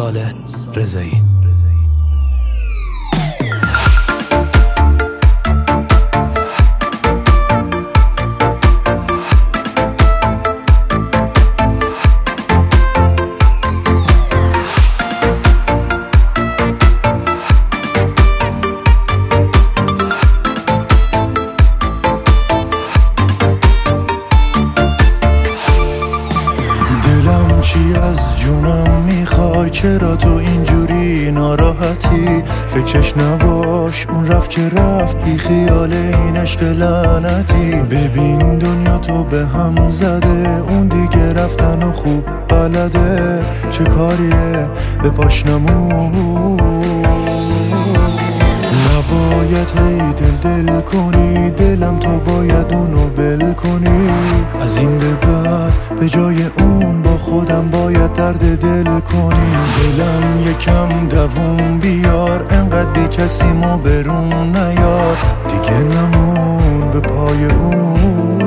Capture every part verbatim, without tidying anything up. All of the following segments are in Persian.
صالح رضایی. چی از جونم میخوای؟ چرا تو اینجوری ناراحتی؟ فکرش نباش، اون رفت که رفت، بی خیال این عشق لعنتی. ببین دنیا تو به هم زده، اون دیگه رفتن و خوب بلده. چه کاریه به پاش نمون، نباید هی دل دل کنی، دلم تو باید اونو ول کنی. از این به بعد به جای اون با خودم باید درد دل کنی. دلم یکم دووم بیار، انقدر بی کسی ما برون نیار، دیگه نمون به پای اون.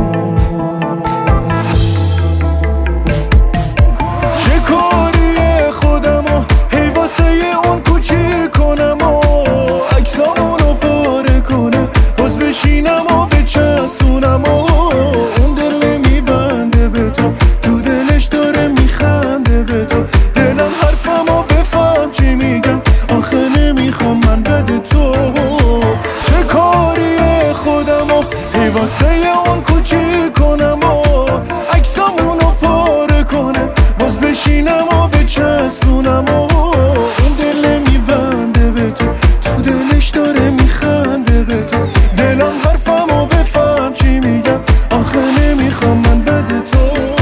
چه کاریه خودمو هی واسه اون کوچی کنم و عکسامونو پاره کنه، باز بشینم و بچسبونم و اون دل نمیبنده به تو، تو دلش داره میخنده به تو. دلم حرفمو بفهم چی میگم، آخه نمیخوام من بده تو. چه کاریه خودمو هی واسه اون کوچی کنم و عکسامونو پاره کنه، باز بشینم و بچسبونم و اون دل نمیبنده به تو، تو دلش داره میخنده به تو. دلم حرفمو بفهم چی میگم، آخه نمیخوام من بده تو.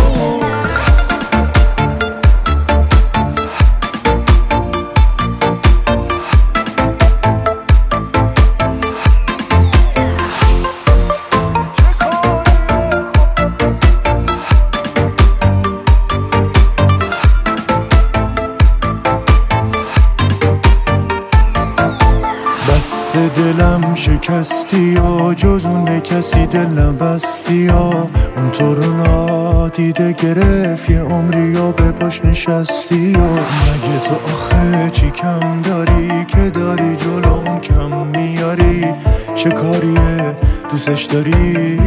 بس دلم شکستی و جز اون کسی دلم بستی و اون تو رو نادیده گرفت، یه عمری و به پاش نشستی و مگه تو آخه چی کم داری که داری جلو اون کم میاری؟ چه کاریه دوستش داری؟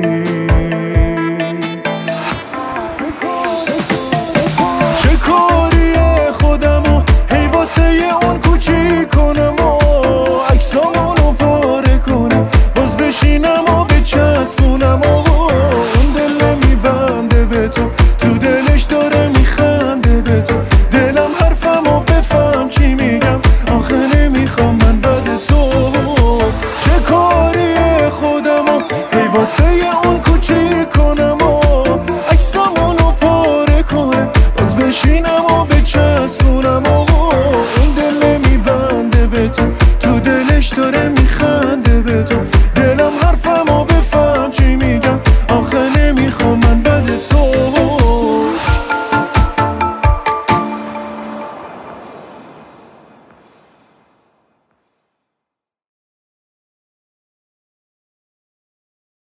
چه کاریه خودمو هی واسه اون کوچی کنم و عکسامونو پاره کنم، باز بشینم و بچسبونم و اون دل نمیبنده به تو، تو دلش داره میخنده به تو. دلم حرفمو بفهم چی میگم، آخه نمیخوام من بده تو. چه کاریه خودمو هی واسه اون کوچی